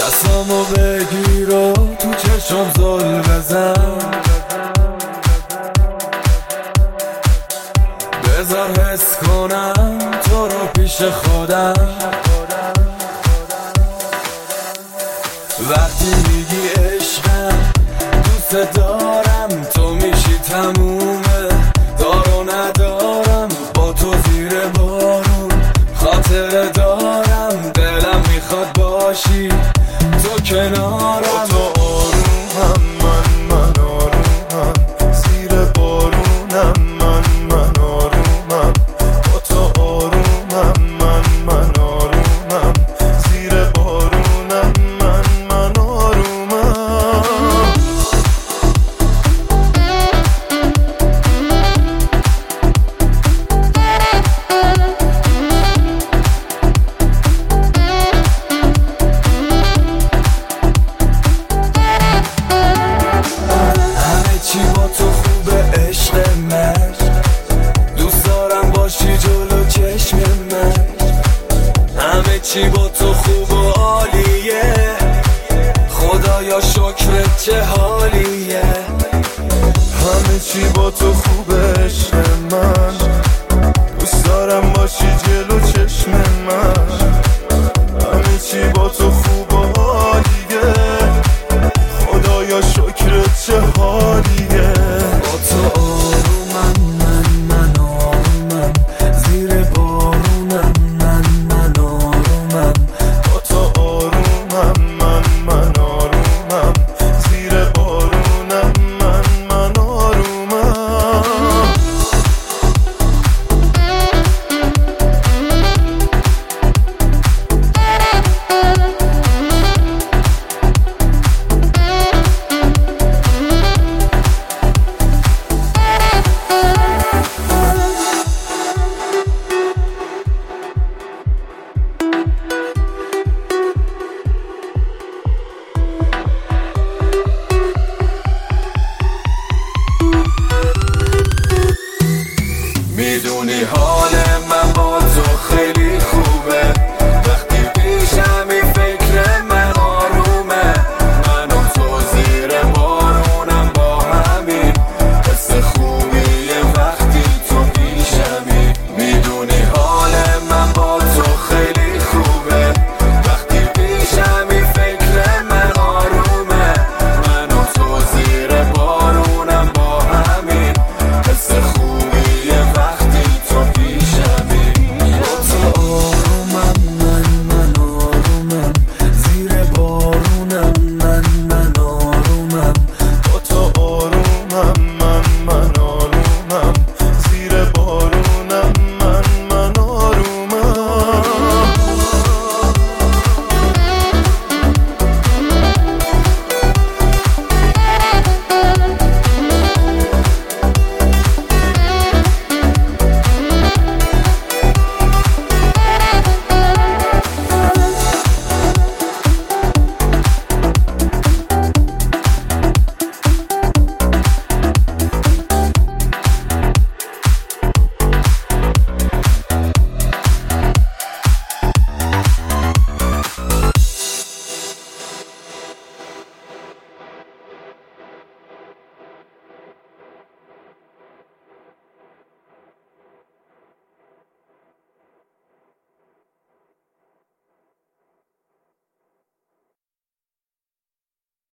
دستامو بگیر و تو چشم زل بزن، بذار حس کنم تو رو پیش خودم. وقتی میگی عشقم دوست دارم، تو میشی تمومه، دار و ندارم با تو زیر بارون. خاطره دارم دلم میخواد باشی تو کنارم. تو آرومم من آرومم، زیر بارونم من آرومم. با تو آرومم من آرومم، زیر بارونم من آرومم. چی با تو خوبه عشق من، دوست دارم باشی جلو چشم من. همه چی با تو خوب و عالیه، خدایا شکرت چه حالیه. همه چی با تو خوبه عشق من، دوست دارم باشی جلو چشم من. همه چی با تو خوبه